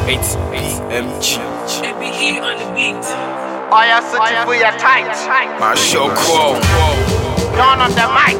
It's BMG. Baby, he on the beat. I am searching for your tight. My show quo. Down on the mic.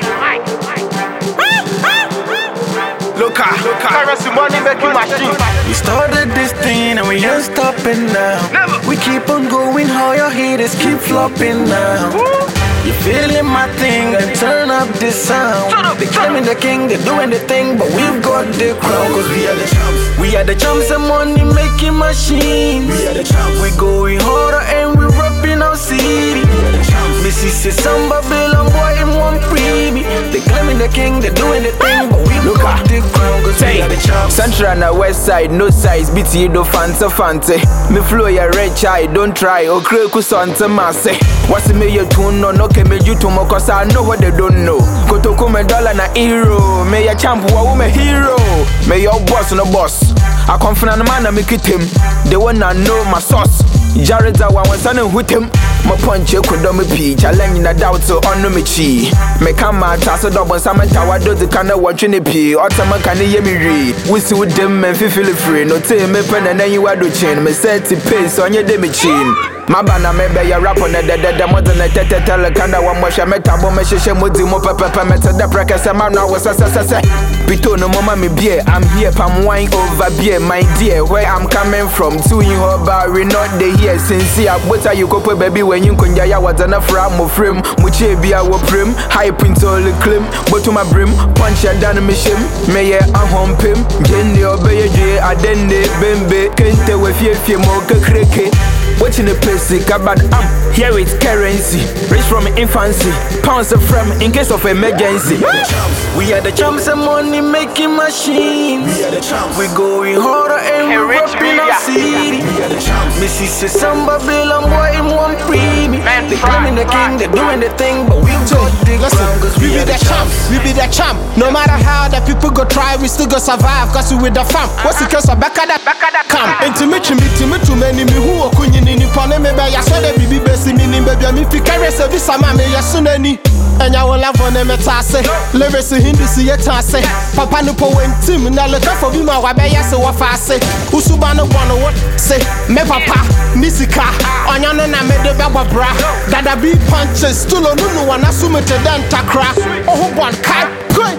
Look out. Currency money making machine. We started this thing and we ain't stopping now. Never. We keep on going, how your haters keep flopping now. You feeling my thing, then turn up this sound. They claiming the king, they doing the thing, but we've got the crown. Cause we are the champs. We are the champs and money making machines. We are the champs. We going harder and we rapping our city. Missy say samba bill and boy him one freebie. They claiming the king, they doing the thing, but we've got the crown. Cause we are the champs. Central and the west side, no size, BT do fanta fante. Me flow ya red chai, don't try, o kreku santa masse. What's me your tune no ke me you to mo cause I know what they don't know. Kotoko me dollar na hero, me ya champ wa me hero. Me your boss no boss. I confident man na make it him. They wanna know my sauce. Jared za one son and with him. My punch you could do me pee. Challenge na doubt so on me chi. Me come out as a double samanta wa do the kind of watching the pee. Or some can hear me read. We see with them and feel free. No tell me pen and then you are do chain. Me set the pace on your demi chin. My banana maybe ya rap on the more than a tete telecanda one more shametabo me shisha mudi mo pepe meta the practice man now was a Pito no mama me beer. I'm here palm wine over beer, my dear. Where I'm coming from, to you about we not the here since ya what are you couple baby when you can ya was an afram mo frame, muche be our prim, high print all the claim, but to my brim, punch ya down me shim, may ya a home pim, Jenny obey J, I then de bembe, kente with ye more cricket. Watching the place, but here it's currency. Rich from infancy, pounds of from in case of emergency. We are the champs and money making machines. We are the champs. We going harder and we rapping our city. We are the champs. Missy say samba bill and boy him one premium. They claiming the king, they doing the thing, but we've got the crown. Cause we be the champs. We be the champ. No matter how the people go try, we still go survive. Cause we with the fam. What's the case of back at that camp? Intimate too many me who are kunyin in Pone me ya so de bibi besi mini baby mi fi carry service ama me ya so nani enya wala vone metase lyrics hindi si yetase papa no po wentim na look for bi ma wa be ya se wo fase usuba no bono what say me papa nisika onya no na me de be bobra dada bi punches stulo nunu wana sumete dan takra oho bon kai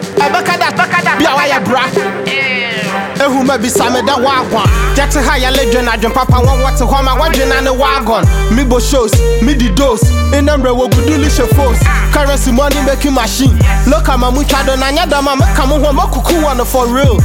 abakada bia wa ya bra ehuma bisame da wagwan get higher legend adwen papa won what home wadwen na ne wagon me bo shows me di dose in them wo guduli shefos currency money making machine look at my muchado na nya da ma make am ho makuku one for real.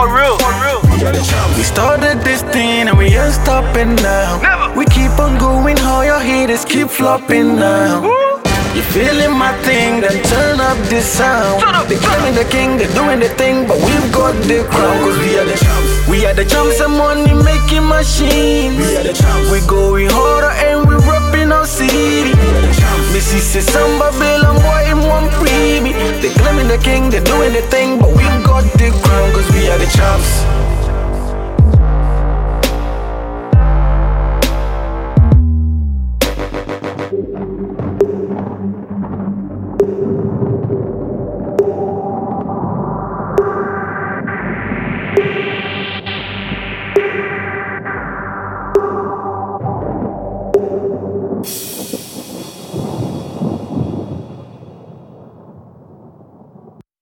We started this thing and we ain't stopping now. Never. We keep on going, how your haters keep flopping now. You feeling my thing, then turn up this sound. They claiming the king, they doing the thing, but we've got the crown. Cause we are the champs. We are the champs and money making machines. We are the champs. We going harder and we rapping our city. Missy say samba bill and boy him one freebie. They claiming the king, they doing the thing, but we've got the crown. Cause we are the champs.